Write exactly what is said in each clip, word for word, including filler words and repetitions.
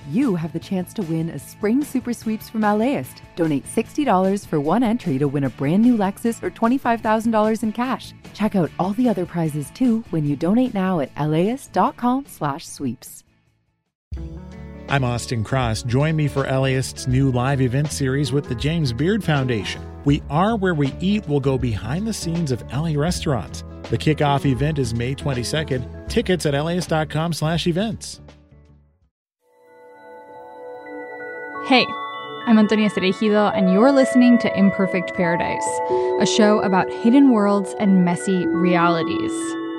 you have the chance to win a spring super sweeps from LAist. Donate sixty dollars for one entry to win a brand new Lexus or twenty-five thousand dollars in cash. Check out all the other prizes too when you donate now at laist.com slash sweeps. I'm Austin Cross. Join me for LAist's new live event series with the James Beard Foundation. We Are Where We Eat will go behind the scenes of L A restaurants. The kickoff event is May twenty-second. Tickets at laist.com slash events. Hey, I'm Antonia Cereijido, and you're listening to Imperfect Paradise, a show about hidden worlds and messy realities.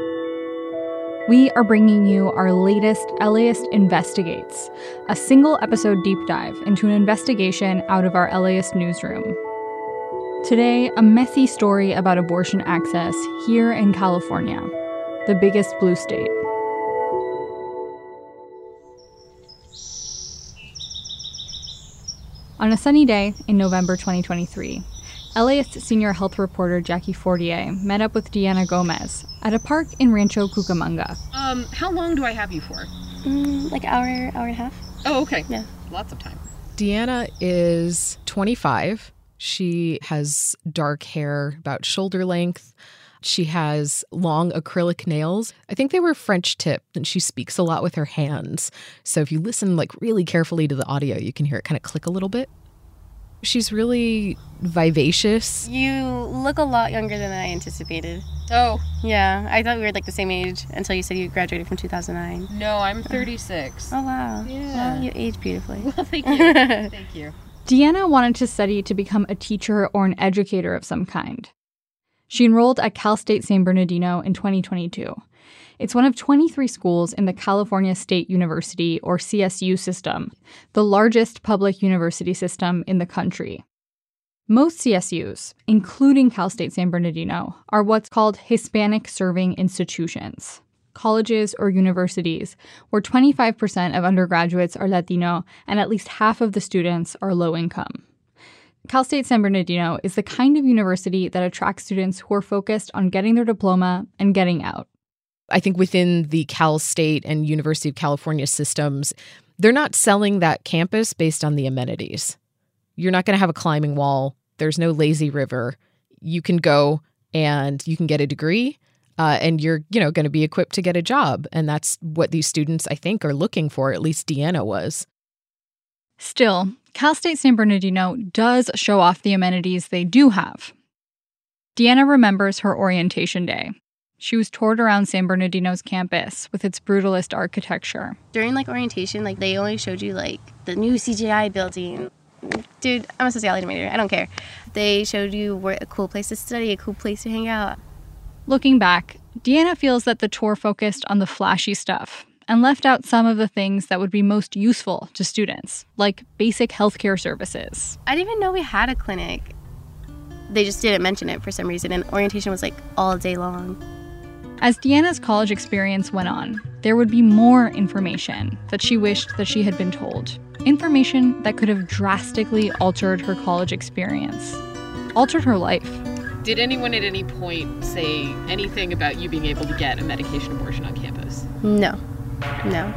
We are bringing you our latest LAist Investigates, a single episode deep dive into an investigation out of our LAist newsroom. Today, a messy story about abortion access here in California, the biggest blue state. On a sunny day in November twenty twenty-three, LAist senior health reporter Jackie Fortier met up with Deanna Gomez at a park in Rancho Cucamonga. Um, how long do I have you for? Mm, like hour, hour and a half. Oh, okay. Yeah. Lots of time. Deanna is twenty-five. She has dark hair, about shoulder length. She has long acrylic nails. I think they were French tip, and she speaks a lot with her hands. So if you listen like really carefully to the audio, you can hear it kind of click a little bit. She's really vivacious. You look a lot younger than I anticipated. Oh. Yeah, I thought we were like the same age until you said you graduated from two thousand nine. No, I'm thirty-six. Oh, wow. Yeah. Well, you age beautifully. Well, thank you. Thank you. Deanna wanted to study to become a teacher or an educator of some kind. She enrolled at Cal State San Bernardino in twenty twenty-two. It's one of twenty-three schools in the California State University, or C S U system, the largest public university system in the country. Most C S Us, including Cal State San Bernardino, are what's called Hispanic-serving institutions, colleges or universities where twenty-five percent of undergraduates are Latino and at least half of the students are low income. Cal State San Bernardino is the kind of university that attracts students who are focused on getting their diploma and getting out. I think within the Cal State and University of California systems, they're not selling that campus based on the amenities. You're not going to have a climbing wall. There's no lazy river. You can go and you can get a degree, uh, and you're, you know, going to be equipped to get a job. And that's what these students, I think, are looking for. At least Deanna was. Still, Cal State San Bernardino does show off the amenities they do have. Deanna remembers her orientation day. She was toured around San Bernardino's campus with its brutalist architecture. During like orientation, like they only showed you like the new C G I building. Dude, I'm a sociology major. I don't care. They showed you where a cool place to study, a cool place to hang out. Looking back, Deanna feels that the tour focused on the flashy stuff and left out some of the things that would be most useful to students, like basic healthcare services. I didn't even know we had a clinic. They just didn't mention it for some reason, and orientation was like all day long. As Deanna's college experience went on, there would be more information that she wished that she had been told. Information that could have drastically altered her college experience, altered her life. Did anyone at any point say anything about you being able to get a medication abortion on campus? No. No.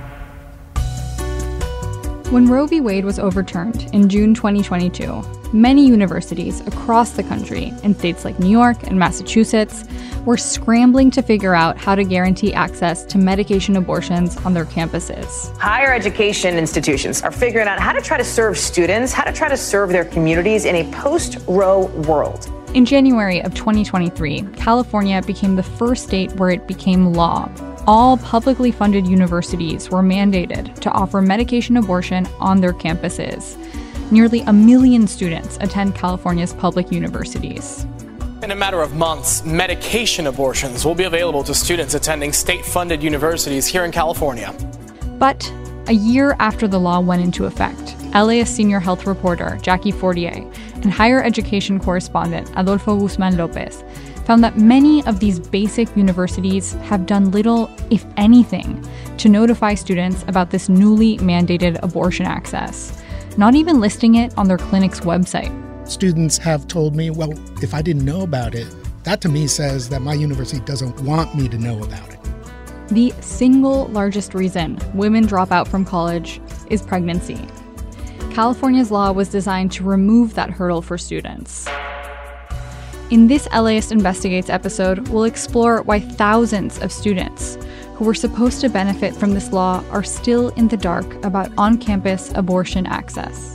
When Roe v. Wade was overturned in June twenty twenty-two, many universities across the country, in states like New York and Massachusetts, were scrambling to figure out how to guarantee access to medication abortions on their campuses. Higher education institutions are figuring out how to try to serve students, how to try to serve their communities in a post-Roe world. In January of twenty twenty-three, California became the first state where it became law. All publicly funded universities were mandated to offer medication abortion on their campuses. Nearly a million students attend California's public universities. In a matter of months, medication abortions will be available to students attending state-funded universities here in California. But a year after the law went into effect, LAist senior health reporter Jackie Fortier and higher education correspondent Adolfo Guzman Lopez found that many of these basic universities have done little, if anything, to notify students about this newly mandated abortion access, not even listing it on their clinic's website. Students have told me, well, if I didn't know about it, that to me says that my university doesn't want me to know about it. The single largest reason women drop out from college is pregnancy. California's law was designed to remove that hurdle for students. In this LAist Investigates episode, we'll explore why thousands of students who were supposed to benefit from this law are still in the dark about on-campus abortion access.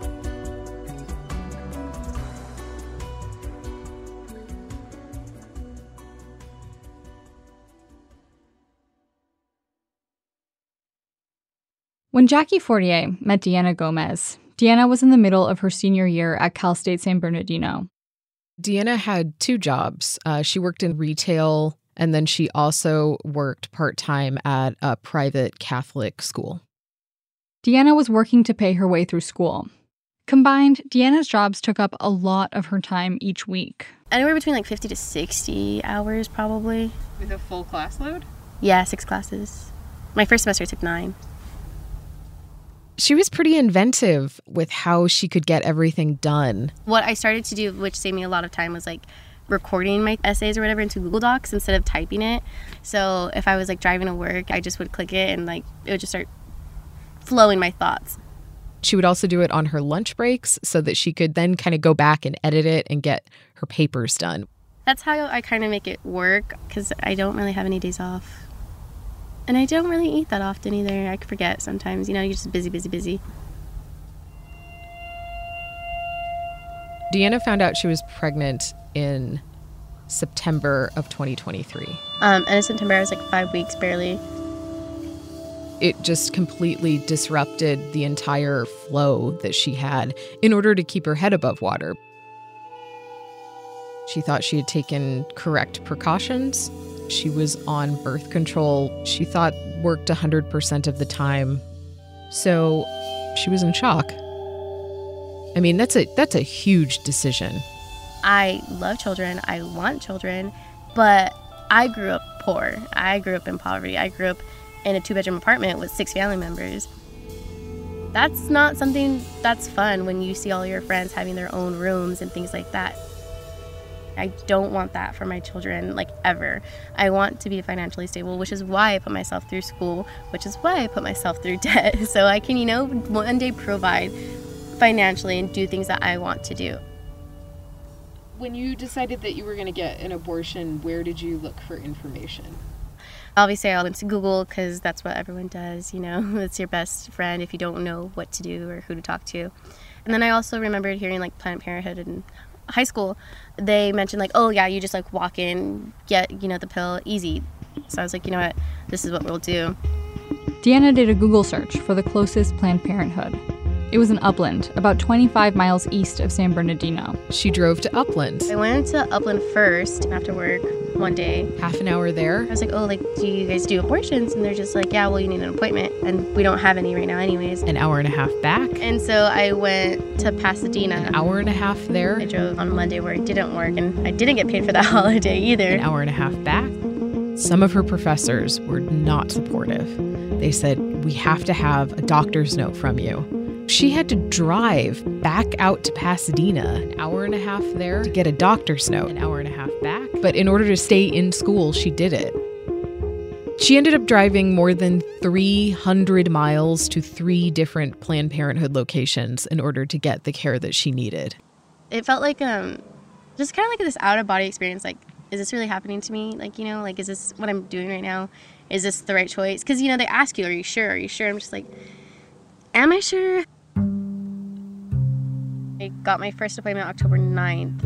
When Jackie Fortier met Deanna Gomez, Deanna was in the middle of her senior year at Cal State San Bernardino. Deanna had two jobs. Uh, she worked in retail, and then she also worked part-time at a private Catholic school. Deanna was working to pay her way through school. Combined, Deanna's jobs took up a lot of her time each week. Anywhere between like fifty to sixty hours, probably. With a full class load? Yeah, six classes. My first semester took nine. She was pretty inventive with how she could get everything done. What I started to do, which saved me a lot of time, was like recording my essays or whatever into Google Docs instead of typing it. So if I was like driving to work, I just would click it and like it would just start flowing my thoughts. She would also do it on her lunch breaks so that she could then kind of go back and edit it and get her papers done. That's how I kind of make it work, because I don't really have any days off. And I don't really eat that often either. I forget sometimes. You know, you're just busy, busy, busy. Deanna found out she was pregnant in September of twenty twenty-three. Um, and in September, I was like five weeks barely. It just completely disrupted the entire flow that she had in order to keep her head above water. She thought she had taken correct precautions. She was on birth control, she thought worked one hundred percent of the time. So she was in shock. I mean, that's a that's a huge decision. I love children. I want children. But I grew up poor. I grew up in poverty. I grew up in a two-bedroom apartment with six family members. That's not something that's fun when you see all your friends having their own rooms and things like that. I don't want that for my children, like, ever. I want to be financially stable, which is why I put myself through school, which is why I put myself through debt, so I can, you know, one day provide financially and do things that I want to do. When you decided that you were going to get an abortion, where did you look for information? Obviously, I went to Google because that's what everyone does, you know. It's your best friend if you don't know what to do or who to talk to. And then I also remembered hearing, like, Planned Parenthood and high school, they mentioned like, oh yeah, you just like walk in, get, you know, the pill, easy. So I was like, you know what, this is what we'll do. Deanna did a Google search for the closest Planned Parenthood. It was in Upland, about twenty-five miles east of San Bernardino. She drove to Upland. I went to Upland first after work one day. Half an hour there. I was like, oh, like, do you guys do abortions? And they're just like, yeah, well, you need an appointment. And we don't have any right now anyways. An hour and a half back. And so I went to Pasadena. An hour and a half there. I drove on Monday where it didn't work, and I didn't get paid for that holiday either. An hour and a half back. Some of her professors were not supportive. They said, we have to have a doctor's note from you. She had to drive back out to Pasadena, an hour and a half there, to get a doctor's note, an hour and a half back. But in order to stay in school, she did it. She ended up driving more than three hundred miles to three different Planned Parenthood locations in order to get the care that she needed. It felt like um, just kind of like this out-of-body experience. Like, is this really happening to me? Like, you know, like, is this what I'm doing right now? Is this the right choice? Because, you know, they ask you, are you sure? Are you sure? I'm just like, am I sure? I got my first appointment October ninth.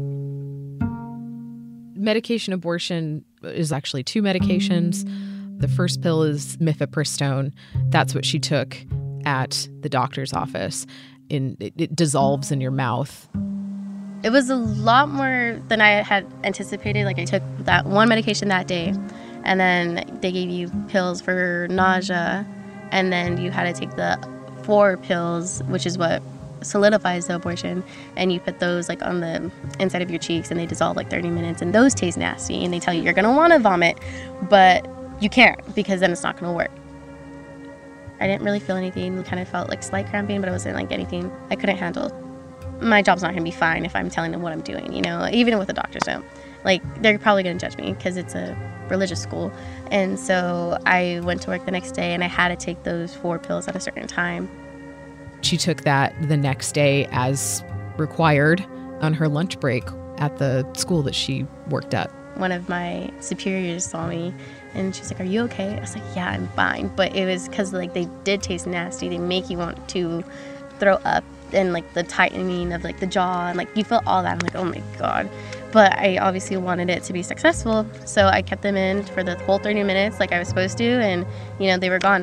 Medication abortion is actually two medications. The first pill is mifepristone. That's what she took at the doctor's office. In, it, it dissolves in your mouth. It was a lot more than I had anticipated. Like, I took that one medication that day, and then they gave you pills for nausea, and then you had to take the four pills, which is what solidifies the abortion, and you put those like on the inside of your cheeks, and they dissolve like thirty minutes, and those taste nasty, and they tell you you're gonna want to vomit, but you can't because then it's not gonna work. I didn't really feel anything. It kind of felt like slight cramping, but it wasn't like anything I couldn't handle. My job's not gonna be fine if I'm telling them what I'm doing, you know, even with a doctor's note. Like, they're probably going to judge me because it's a religious school. And so I went to work the next day and I had to take those four pills at a certain time. She took that the next day as required on her lunch break at the school that she worked at. One of my superiors saw me and she's like, "Are you okay?" I was like, "Yeah, I'm fine." But it was because like they did taste nasty. They make you want to throw up, and like the tightening of like the jaw, and like you feel all that. I'm like, oh my God. But I obviously wanted it to be successful, so I kept them in for the whole thirty minutes like I was supposed to, and you know, they were gone.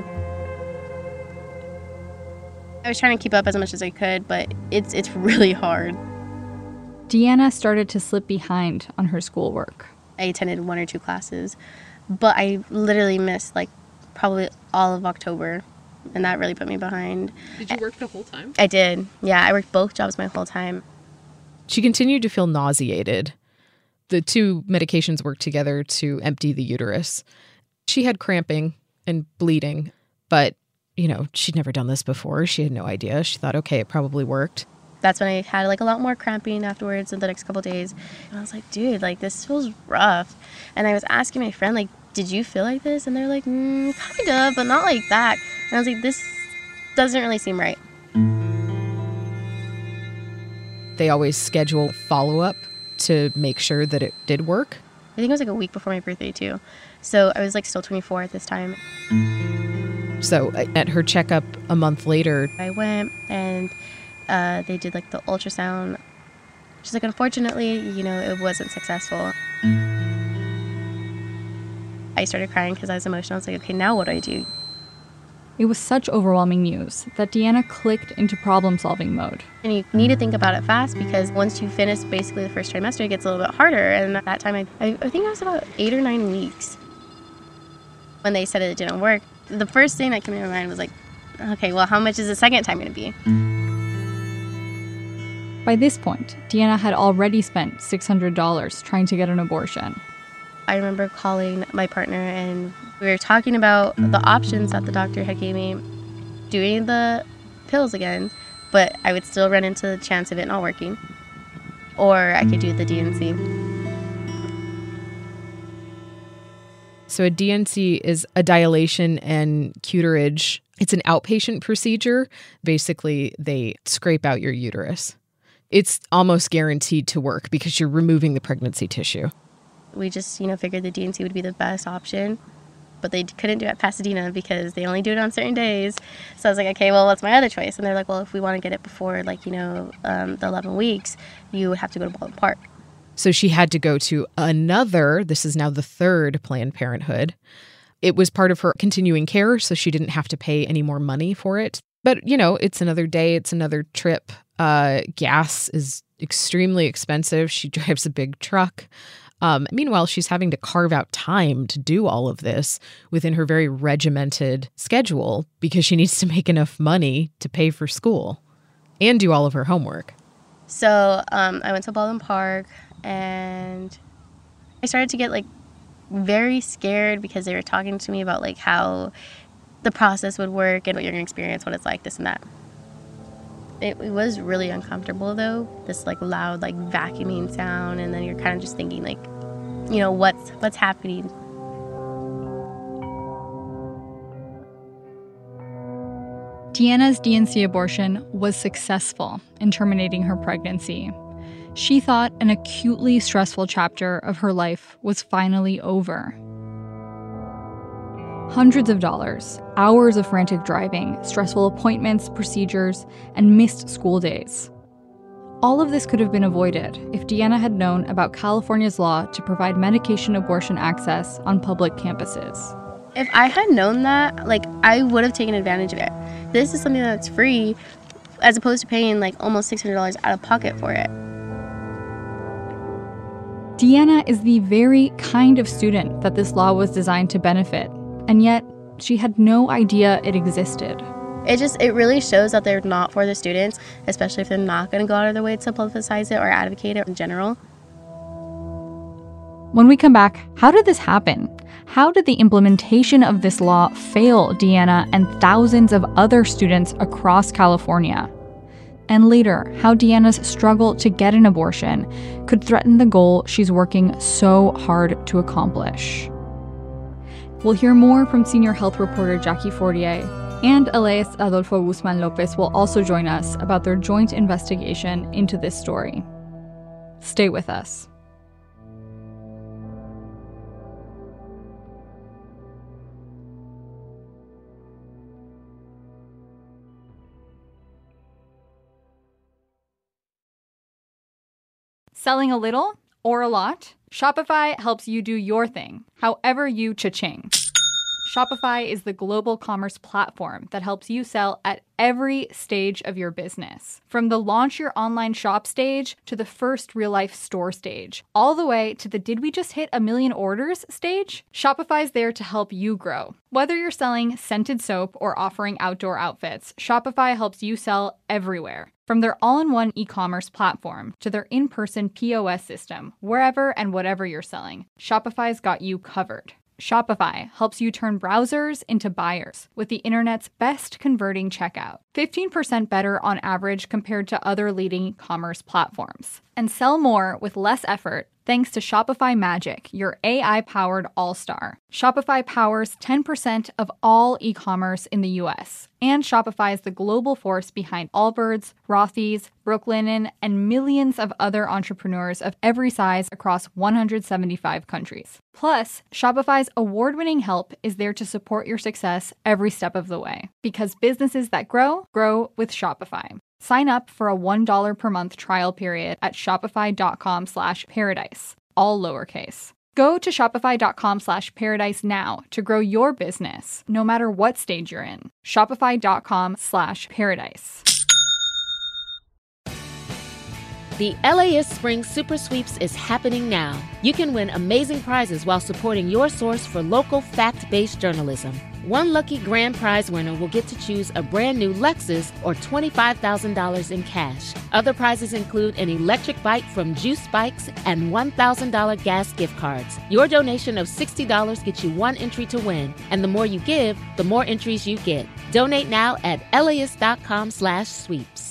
I was trying to keep up as much as I could, but it's it's really hard. Deanna started to slip behind on her schoolwork. I attended one or two classes, but I literally missed like probably all of October, and that really put me behind. Did you work the whole time? I did. Yeah, I worked both jobs my whole time. She continued to feel nauseated. The two medications worked together to empty the uterus. She had cramping and bleeding, but, you know, she'd never done this before. She had no idea. She thought, okay, it probably worked. That's when I had like a lot more cramping afterwards in the next couple of days. And I was like, dude, like this feels rough. And I was asking my friend, like, did you feel like this? And they're like, mm, kind of, but not like that. And I was like, this doesn't really seem right. They always schedule follow-up to make sure that it did work. I think it was like a week before my birthday too. So I was like still twenty-four at this time. So at her checkup a month later, I went and uh, they did like the ultrasound. She's like, unfortunately, you know, it wasn't successful. I started crying because I was emotional. I was like, okay, now what do I do? It was such overwhelming news that Deanna clicked into problem-solving mode. And you need to think about it fast because once you finish basically the first trimester, it gets a little bit harder. And at that time, I, I, I think I was about eight or nine weeks when they said it didn't work. The first thing that came to my mind was like, okay, well, how much is the second time going to be? By this point, Deanna had already spent six hundred dollars trying to get an abortion. I remember calling my partner and we were talking about the options that the doctor had gave me, doing the pills again, but I would still run into the chance of it not working, or I could do the D N C. So a D N C is a dilation and curettage. It's an outpatient procedure. Basically, they scrape out your uterus. It's almost guaranteed to work because you're removing the pregnancy tissue. We just, you know, figured the D N C would be the best option, but they couldn't do it at Pasadena because they only do it on certain days. So I was like, okay, well, what's my other choice? And they're like, well, if we want to get it before, like, you know, um, the eleven weeks, you would have to go to Baldwin Park. So she had to go to another, this is now the third Planned Parenthood. It was part of her continuing care, so she didn't have to pay any more money for it. But, you know, it's another day, it's another trip. Uh, gas is extremely expensive. She drives a big truck. Um, meanwhile, she's having to carve out time to do all of this within her very regimented schedule because she needs to make enough money to pay for school and do all of her homework. So um, I went to Baldwin Park and I started to get like very scared because they were talking to me about like how the process would work and what you're going to experience, what it's like, this and that. It, it was really uncomfortable though, this like loud like vacuuming sound, and then you're kind of just thinking like, you know, what's what's happening. Deanna's D N C abortion was successful in terminating her pregnancy. She thought an acutely stressful chapter of her life was finally over. Hundreds of dollars, hours of frantic driving, stressful appointments, procedures, and missed school days. All of this could have been avoided if Deanna had known about California's law to provide medication abortion access on public campuses. If I had known that, like, I would have taken advantage of it. This is something that's free, as opposed to paying like almost six hundred dollars out of pocket for it. Deanna is the very kind of student that this law was designed to benefit, and yet she had no idea it existed. It just, it really shows that they're not for the students, especially if they're not going to go out of their way to publicize it or advocate it in general. When we come back, how did this happen? How did the implementation of this law fail Deanna and thousands of other students across California? and later, how Deanna's struggle to get an abortion could threaten the goal she's working so hard to accomplish. We'll hear more from senior health reporter Jackie Fortier, and Elias Adolfo Guzman Lopez will also join us about their joint investigation into this story. Stay with us. Selling a little or a lot? Shopify helps you do your thing, however you cha-ching. Shopify is the global commerce platform that helps you sell at every stage of your business. From the launch your online shop stage to the first real-life store stage, all the way to the did we just hit a million orders stage? Shopify's there to help you grow. Whether you're selling scented soap or offering outdoor outfits, Shopify helps you sell everywhere. From their all-in-one e-commerce platform to their in-person P O S system, wherever and whatever you're selling, Shopify's got you covered. Shopify helps you turn browsers into buyers with the internet's best converting checkout, fifteen percent better on average compared to other leading commerce platforms. And sell more with less effort thanks to Shopify Magic, your A I-powered all-star. Shopify powers ten percent of all e-commerce in the U S, and Shopify is the global force behind Allbirds, Rothy's, Brooklinen, and millions of other entrepreneurs of every size across one hundred seventy-five countries. Plus, Shopify's award-winning help is there to support your success every step of the way. Because businesses that grow, grow with Shopify. Sign up for a one dollar per month trial period at shopify.com slash paradise, all lowercase. Go to shopify.com slash paradise now to grow your business, no matter what stage you're in. Shopify.com slash paradise. The L A S Spring Super Sweeps is happening now. You can win amazing prizes while supporting your source for local fact-based journalism. One lucky grand prize winner will get to choose a brand new Lexus or twenty-five thousand dollars in cash. Other prizes include an electric bike from Juice Bikes and one thousand dollars gas gift cards. Your donation of sixty dollars gets you one entry to win, and the more you give, the more entries you get. Donate now at L A S.com slash sweeps.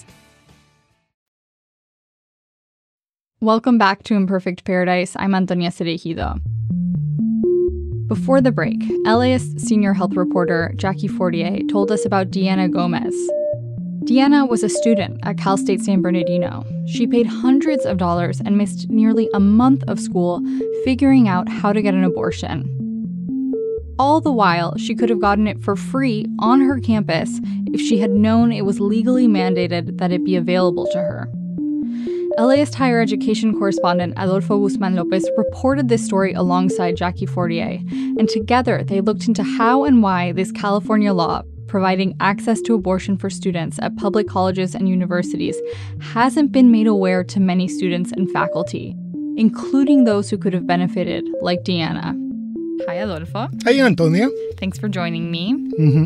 Welcome back to Imperfect Paradise. I'm Antonia Cereijido. Before the break, L A S senior health reporter Jackie Fortier told us about Deanna Gomez. Deanna was a student at Cal State San Bernardino. She paid hundreds of dollars and missed nearly a month of school figuring out how to get an abortion. All the while, she could have gotten it for free on her campus if she had known it was legally mandated that it be available to her. L A S higher education correspondent Adolfo Guzman Lopez reported this story alongside Jackie Fortier, and together they looked into how and why this California law providing access to abortion for students at public colleges and universities hasn't been made aware to many students and faculty, including those who could have benefited, like Deanna. Hi, Adolfo. Hey, Antonia. Thanks for joining me. Mm-hmm.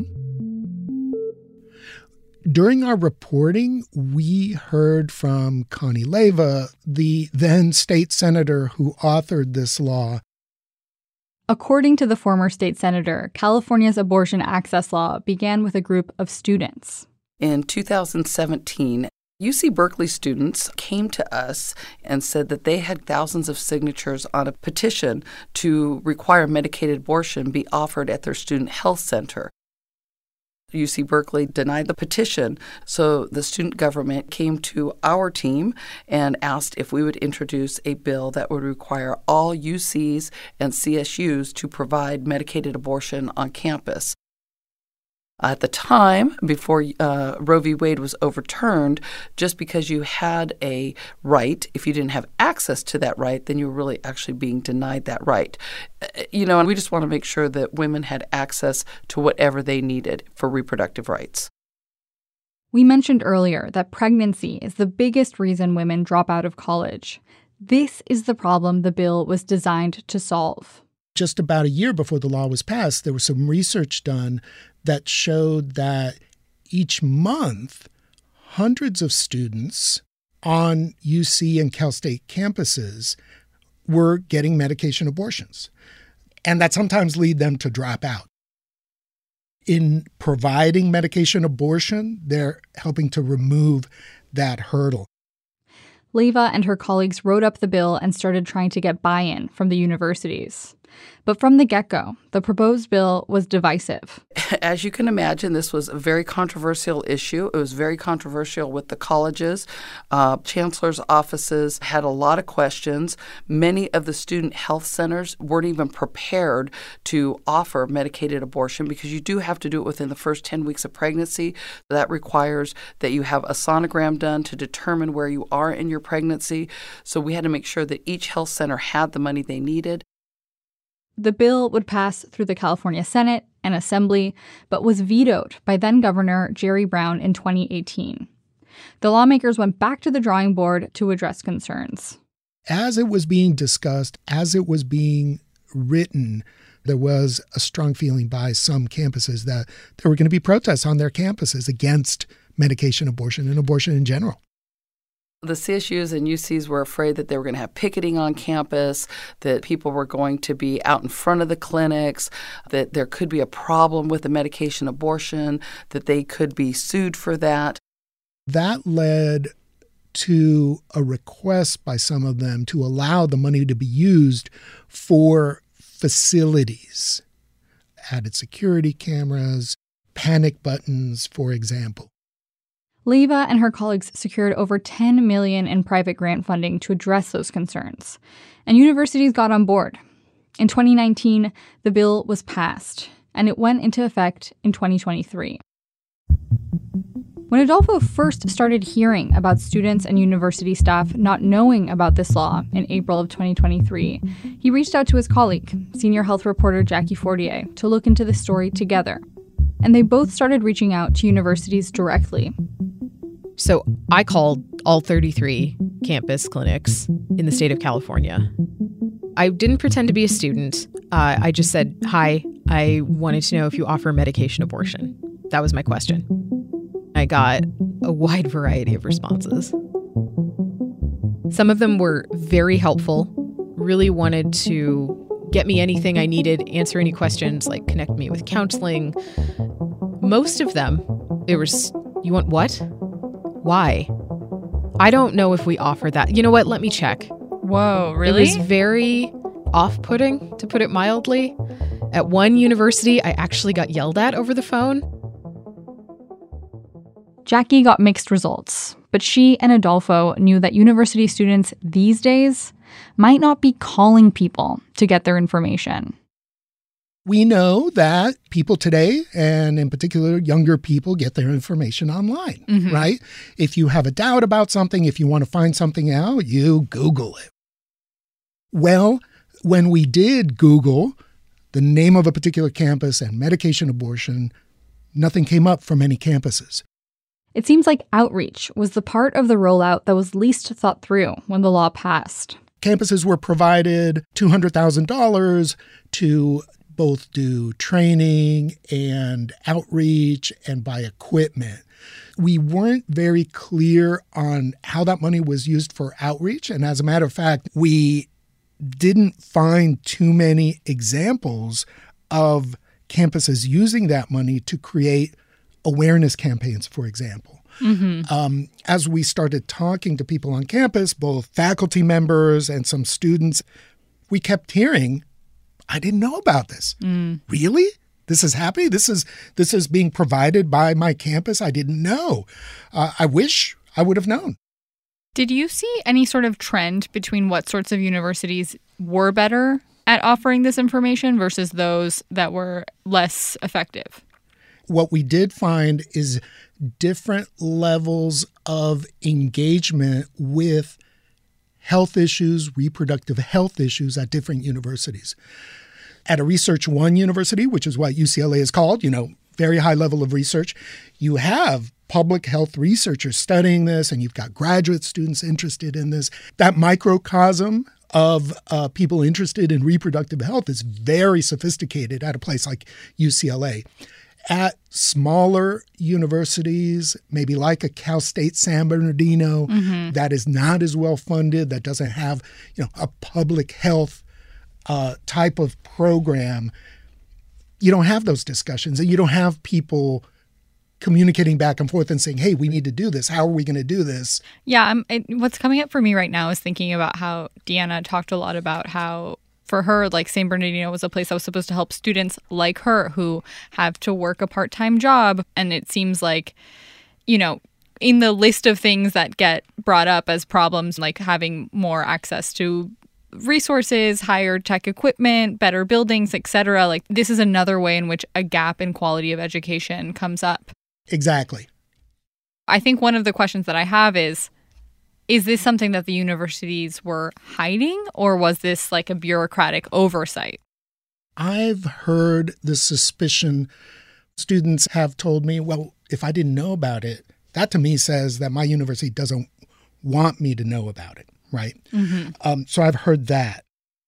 During our reporting, we heard from Connie Leyva, the then state senator who authored this law. According to the former state senator, California's abortion access law began with a group of students. In two thousand seventeen, U C Berkeley students came to us and said that they had thousands of signatures on a petition to require medicated abortion be offered at their student health center. U C Berkeley denied the petition, so the student government came to our team and asked if we would introduce a bill that would require all U Cs and C S Us to provide medicated abortion on campus. At the time, before uh, Roe v. Wade was overturned, just because you had a right, if you didn't have access to that right, then you were really actually being denied that right. You know, and we just want to make sure that women had access to whatever they needed for reproductive rights. We mentioned earlier that pregnancy is the biggest reason women drop out of college. This is the problem the bill was designed to solve. Just about a year before the law was passed, there was some research done that showed that each month, hundreds of students on U C and Cal State campuses were getting medication abortions, and that sometimes lead them to drop out. In providing medication abortion, they're helping to remove that hurdle. Leyva and her colleagues wrote up the bill and started trying to get buy-in from the universities. But from the get-go, the proposed bill was divisive. As you can imagine, this was a very controversial issue. It was very controversial with the colleges. Uh, chancellors' offices had a lot of questions. Many of the student health centers weren't even prepared to offer medicated abortion because you do have to do it within the first ten weeks of pregnancy. That requires that you have a sonogram done to determine where you are in your pregnancy. So we had to make sure that each health center had the money they needed. The bill would pass through the California Senate and Assembly, but was vetoed by then-Governor Jerry Brown in twenty eighteen. The lawmakers went back to the drawing board to address concerns. As it was being discussed, as it was being written, there was a strong feeling by some campuses that there were going to be protests on their campuses against medication abortion and abortion in general. The C S Us and U Cs were afraid that they were going to have picketing on campus, that people were going to be out in front of the clinics, that there could be a problem with the medication abortion, that they could be sued for that. That led to a request by some of them to allow the money to be used for facilities, added security cameras, panic buttons, for example. Leyva and her colleagues secured over ten million dollars in private grant funding to address those concerns, and universities got on board. In twenty nineteen, the bill was passed, and it went into effect in twenty twenty-three. When Adolfo first started hearing about students and university staff not knowing about this law in April of twenty twenty-three, he reached out to his colleague, senior health reporter Jackie Fortier, to look into the story together. And they both started reaching out to universities directly. So I called all thirty-three campus clinics in the state of California. I didn't pretend to be a student. Uh, I just said, hi, I wanted to know if you offer medication abortion. That was my question. I got a wide variety of responses. Some of them were very helpful, really wanted to get me anything I needed, answer any questions, like connect me with counseling. Most of them, it was, you want what? Why? I don't know if we offer that. You know what? Let me check. Whoa, really? It was very off-putting, to put it mildly. At one university, I actually got yelled at over the phone. Jackie got mixed results, but she and Adolfo knew that university students these days might not be calling people to get their information. We know that people today, and in particular younger people, get their information online, mm-hmm. right? If you have a doubt about something, if you want to find something out, you Google it. Well, when we did Google the name of a particular campus and medication abortion, nothing came up from any campuses. It seems like outreach was the part of the rollout that was least thought through when the law passed. Campuses were provided two hundred thousand dollars to both do training and outreach and buy equipment. We weren't very clear on how that money was used for outreach. And as a matter of fact, we didn't find too many examples of campuses using that money to create awareness campaigns, for example. Mm-hmm. Um, as we started talking to people on campus, both faculty members and some students, we kept hearing, I didn't know about this. Mm. Really? This is happening? This is this is being provided by my campus? I didn't know. Uh, I wish I would have known. Did you see any sort of trend between what sorts of universities were better at offering this information versus those that were less effective? What we did find is different levels of engagement with health issues, reproductive health issues at different universities. At a Research One university, which is what U C L A is called, you know, very high level of research, you have public health researchers studying this, and you've got graduate students interested in this. That microcosm of uh, people interested in reproductive health is very sophisticated at a place like U C L A. At smaller universities, maybe like a Cal State San Bernardino, mm-hmm. that is not as well funded, that doesn't have, you know, a public health uh, type of program, you don't have those discussions, and you don't have people communicating back and forth and saying, hey, we need to do this. How are we going to do this? Yeah, um, it, what's coming up for me right now is thinking about how Deanna talked a lot about how for her, like, San Bernardino was a place that was supposed to help students like her who have to work a part-time job. And it seems like, you know, in the list of things that get brought up as problems, like having more access to resources, higher tech equipment, better buildings, et cetera, like this is another way in which a gap in quality of education comes up. Exactly. I think one of the questions that I have is, is this something that the universities were hiding, or was this like a bureaucratic oversight? I've heard the suspicion. Students have told me, well, if I didn't know about it, that to me says that my university doesn't want me to know about it, right? Mm-hmm. Um, so I've heard that.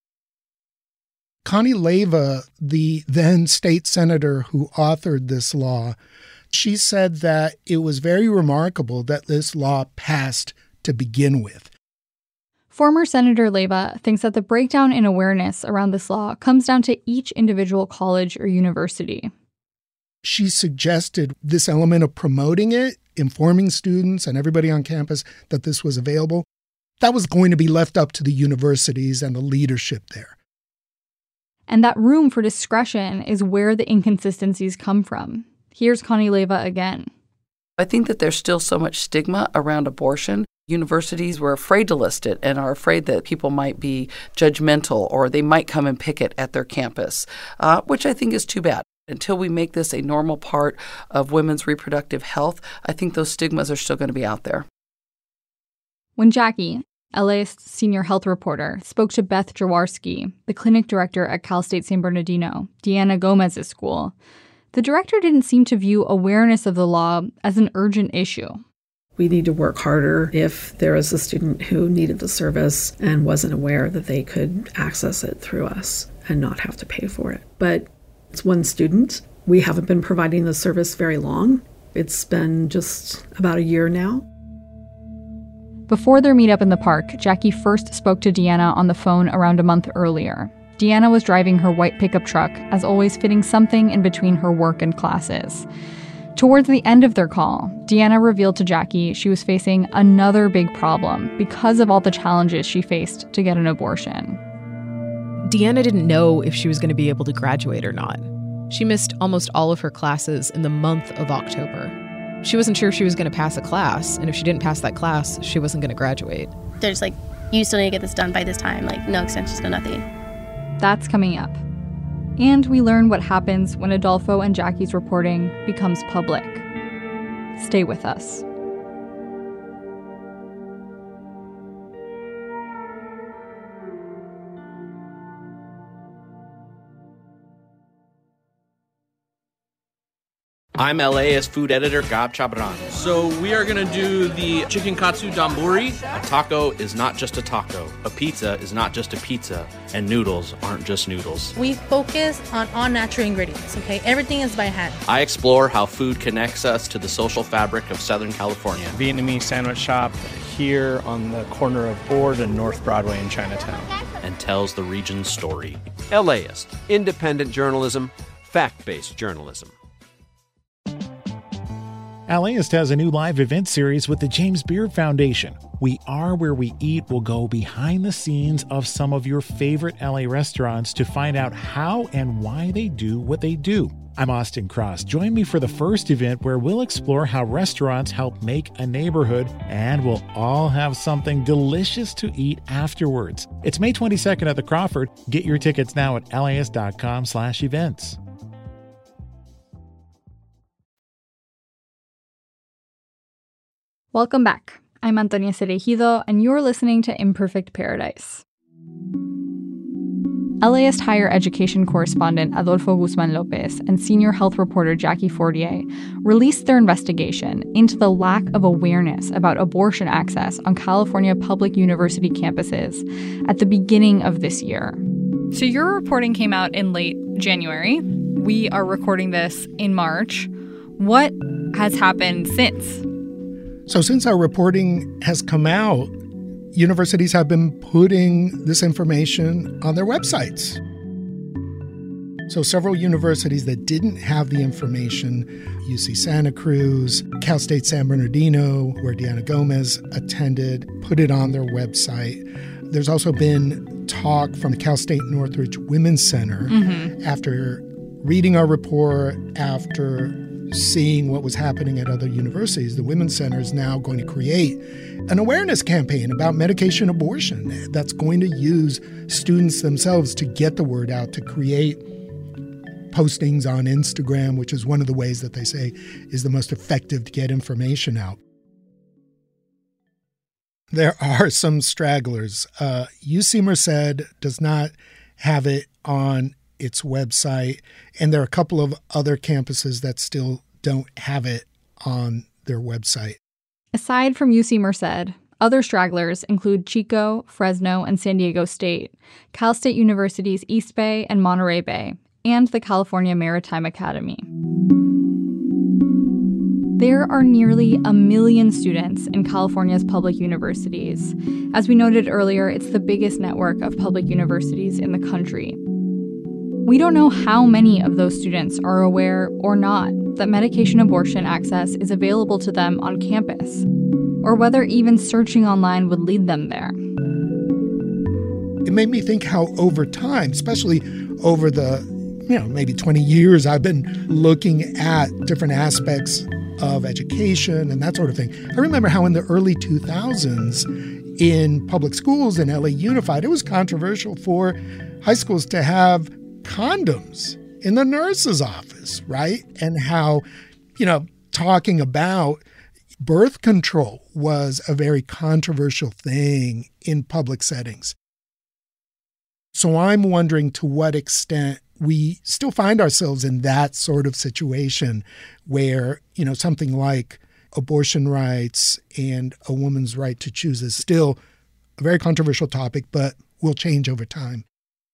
Connie Leyva, the then state senator who authored this law, she said that it was very remarkable that this law passed to begin with. Former Senator Leyva thinks that the breakdown in awareness around this law comes down to each individual college or university. She suggested this element of promoting it, informing students and everybody on campus that this was available, that was going to be left up to the universities and the leadership there. And that room for discretion is where the inconsistencies come from. Here's Connie Leyva again. I think that there's still so much stigma around abortion. Universities were afraid to list it and are afraid that people might be judgmental or they might come and picket at their campus, uh, which I think is too bad. Until we make this a normal part of women's reproductive health, I think those stigmas are still going to be out there. When Jackie, LAist senior health reporter, spoke to Beth Jaworski, the clinic director at Cal State San Bernardino, Deanna Gomez's school, the director didn't seem to view awareness of the law as an urgent issue. We need to work harder if there is a student who needed the service and wasn't aware that they could access it through us and not have to pay for it. But it's one student. We haven't been providing the service very long. It's been just about a year now. Before their meetup in the park, Jackie first spoke to Deanna on the phone around a month earlier. Deanna was driving her white pickup truck, as always fitting something in between her work and classes. Towards the end of their call, Deanna revealed to Jackie she was facing another big problem because of all the challenges she faced to get an abortion. Deanna didn't know if she was going to be able to graduate or not. She missed almost all of her classes in the month of October. She wasn't sure if she was going to pass a class, and if she didn't pass that class, she wasn't going to graduate. They're just like, you still need to get this done by this time. Like, no extensions, no nothing. That's coming up. And we learn what happens when Adolfo and Jackie's reporting becomes public. Stay with us. I'm LAist food editor Gab Chabran. So we are going to do the chicken katsu donburi. A taco is not just a taco. A pizza is not just a pizza. And noodles aren't just noodles. We focus on all natural ingredients, okay? Everything is by hand. I explore how food connects us to the social fabric of Southern California. Vietnamese sandwich shop here on the corner of Ford and North Broadway in Chinatown. And tells the region's story. LAist, independent journalism, fact-based journalism. LAist has a new live event series with the James Beard Foundation. We Are Where We Eat will go behind the scenes of some of your favorite L A restaurants to find out how and why they do what they do. I'm Austin Cross. Join me for the first event where we'll explore how restaurants help make a neighborhood, and we'll all have something delicious to eat afterwards. It's May twenty-second at the Crawford. Get your tickets now at laist.com slash events. Welcome back. I'm Antonia Cereijido, and you're listening to Imperfect Paradise. LAist higher education correspondent Adolfo Guzman Lopez and senior health reporter Jackie Fortier released their investigation into the lack of awareness about abortion access on California public university campuses at the beginning of this year. So your reporting came out in late January. We are recording this in March. What has happened since? So since our reporting has come out, universities have been putting this information on their websites. So several universities that didn't have the information, U C Santa Cruz, Cal State San Bernardino, where Diana Gomez attended, put it on their website. There's also been talk from the Cal State Northridge Women's Center mm-hmm. after reading our report, after seeing what was happening at other universities. The Women's Center is now going to create an awareness campaign about medication abortion that's going to use students themselves to get the word out, to create postings on Instagram, which is one of the ways that they say is the most effective to get information out. There are some stragglers. Uh, U C Merced does not have it on its website, and there are a couple of other campuses that still don't have it on their website. Aside from U C Merced, other stragglers include Chico, Fresno, and San Diego State, Cal State University's East Bay and Monterey Bay, and the California Maritime Academy. There are nearly a million students in California's public universities. As we noted earlier, it's the biggest network of public universities in the country. We don't know how many of those students are aware or not that medication abortion access is available to them on campus, or whether even searching online would lead them there. It made me think how over time, especially over the, you know, maybe twenty years, I've been looking at different aspects of education and that sort of thing. I remember how in the early two thousands in public schools in L A Unified, it was controversial for high schools to have condoms in the nurse's office, right? And how, you know, talking about birth control was a very controversial thing in public settings. So I'm wondering to what extent we still find ourselves in that sort of situation where, you know, something like abortion rights and a woman's right to choose is still a very controversial topic, but will change over time.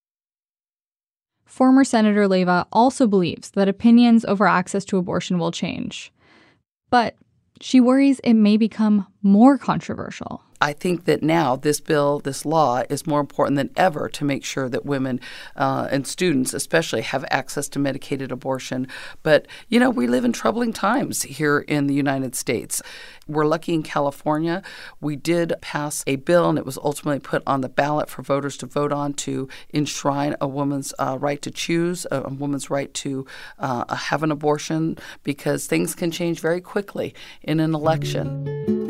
Former Senator Leyva also believes that opinions over access to abortion will change. But she worries it may become more controversial. I think that now this bill, this law, is more important than ever to make sure that women uh, and students especially have access to medicated abortion. But, you know, we live in troubling times here in the United States. We're lucky in California. We did pass a bill, and it was ultimately put on the ballot for voters to vote on to enshrine a woman's uh, right to choose, a, a woman's right to uh, have an abortion, because things can change very quickly in an election.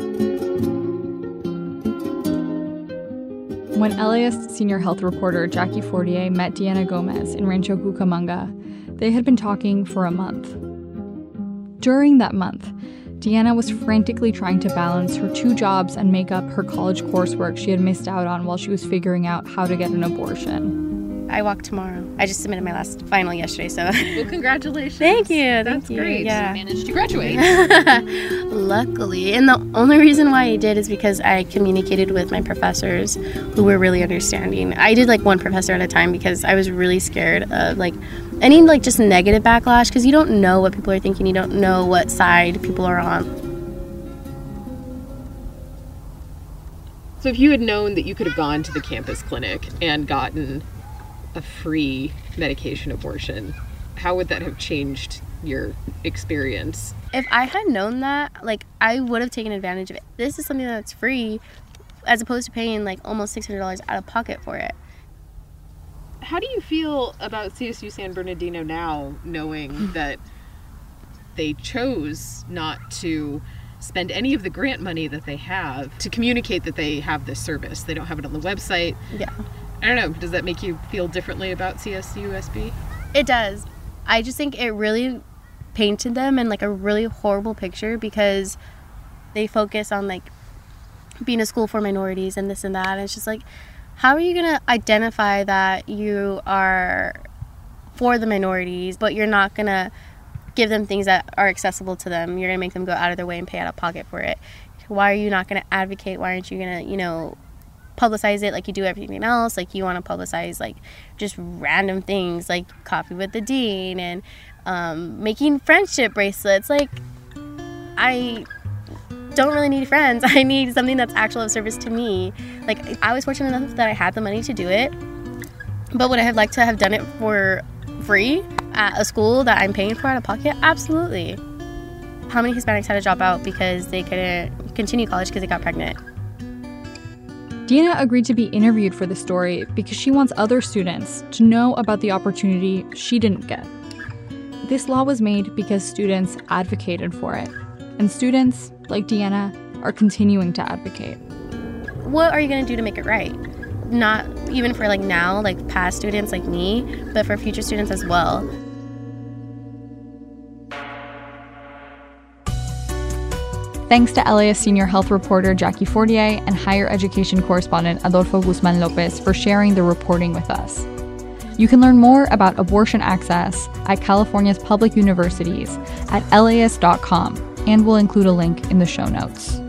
When L A ist senior health reporter Jackie Fortier met Diana Gomez in Rancho Cucamonga, they had been talking for a month. During that month, Diana was frantically trying to balance her two jobs and make up her college coursework she had missed out on while she was figuring out how to get an abortion. I walk tomorrow. I just submitted my last final yesterday, so. Well, congratulations. Thank you. That's thank you. great. Yeah. You managed to graduate. Luckily. And the only reason why I did is because I communicated with my professors who were really understanding. I did like one professor at a time because I was really scared of like any like just negative backlash, because you don't know what people are thinking. You don't know what side people are on. So if you had known that you could have gone to the campus clinic and gotten a free medication abortion, how would that have changed your experience? If I had known that, like, I would have taken advantage of it. This is something that's free as opposed to paying like almost six hundred dollars out of pocket for it. How do you feel about C S U San Bernardino now, knowing that they chose not to spend any of the grant money that they have to communicate that they have this service? They don't have it on the website. Yeah. I don't know. Does that make you feel differently about C S U S B? It does. I just think it really painted them in like a really horrible picture, because they focus on like being a school for minorities and this and that. And it's just like, how are you going to identify that you are for the minorities, but you're not going to give them things that are accessible to them? You're going to make them go out of their way and pay out of pocket for it. Why are you not going to advocate? Why aren't you going to, you know, publicize it like you do everything else? Like, you want to publicize like just random things like coffee with the dean and um, making friendship bracelets. Like, I don't really need friends. I need something that's actual of service to me. Like, I was fortunate enough that I had the money to do it, but would I have liked to have done it for free at a school that I'm paying for out of pocket? Absolutely. How many Hispanics had to drop out because they couldn't continue college because they got pregnant? Deanna agreed to be interviewed for the story because she wants other students to know about the opportunity she didn't get. This law was made because students advocated for it, and students, like Deanna, are continuing to advocate. What are you going to do to make it right? Not even for like now, like past students like me, but for future students as well. Thanks to L A S senior health reporter Jackie Fortier and higher education correspondent Adolfo Guzman Lopez for sharing the reporting with us. You can learn more about abortion access at California's public universities at L A S dot com, and we'll include a link in the show notes.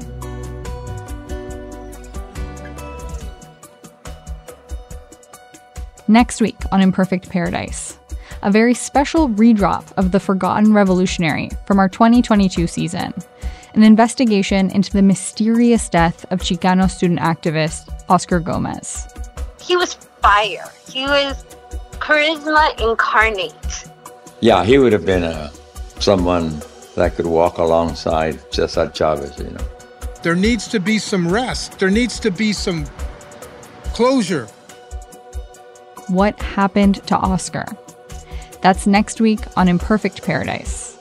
Next week on Imperfect Paradise, a very special redrop of The Forgotten Revolutionary from our twenty twenty-two season, an investigation into the mysterious death of Chicano student activist Oscar Gomez. He was fire. He was charisma incarnate. Yeah, he would have been a, someone that could walk alongside Cesar Chavez, you know. There needs to be some rest. There needs to be some closure. What happened to Oscar? That's next week on Imperfect Paradise.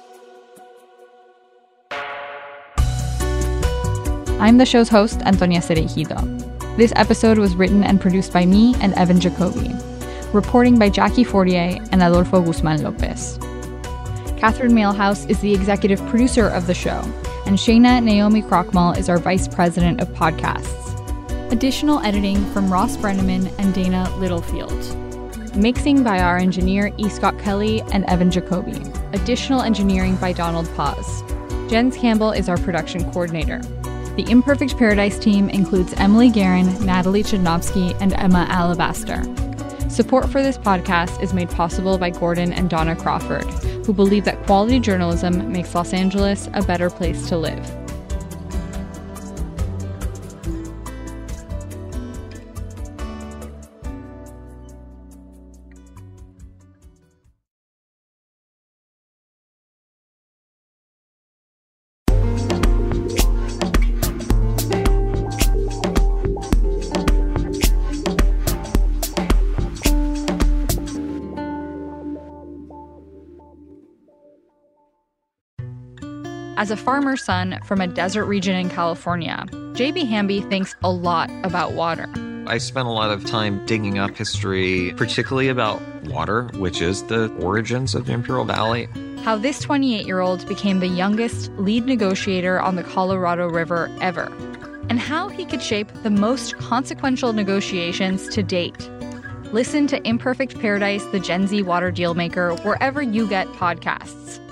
I'm the show's host, Antonia Cereijido. This episode was written and produced by me and Evan Jacoby. Reporting by Jackie Fortier and Adolfo Guzman Lopez. Catherine Mailhouse is the executive producer of the show, and Shayna Naomi Krochmal is our vice president of podcasts. Additional editing from Ross Brenneman and Dana Littlefield. Mixing by our engineer E. Scott Kelly and Evan Jacoby. Additional engineering by Donald Paz. Jens Campbell is our production coordinator. The Imperfect Paradise team includes Emily Guerin, Natalie Chudnovsky, and Emma Alabaster. Support for this podcast is made possible by Gordon and Donna Crawford, who believe that quality journalism makes Los Angeles a better place to live. As a farmer's son from a desert region in California, J B Hamby thinks a lot about water. I spent a lot of time digging up history, particularly about water, which is the origins of the Imperial Valley. How this twenty-eight-year-old became the youngest lead negotiator on the Colorado River ever. And how he could shape the most consequential negotiations to date. Listen to Imperfect Paradise, the Gen Z Water Dealmaker, wherever you get podcasts.